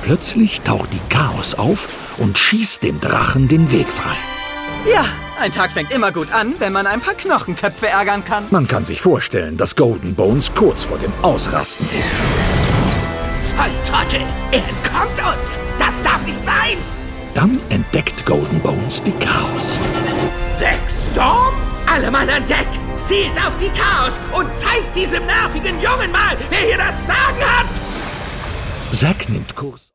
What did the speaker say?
Plötzlich taucht die Chaos auf und schießt dem Drachen den Weg frei. Ja, ein Tag fängt immer gut an, wenn man ein paar Knochenköpfe ärgern kann. Man kann sich vorstellen, dass Golden Bones kurz vor dem Ausrasten ist. Volltrottel! Er entkommt uns! Das darf nicht sein! Dann entdeckt Golden Bones die Chaos. 6 Sturm? Alle Mann an Deck! Zielt auf die Chaos und zeigt diesem nervigen Jungen mal, wer hier das Sagen hat! Zack nimmt Kurs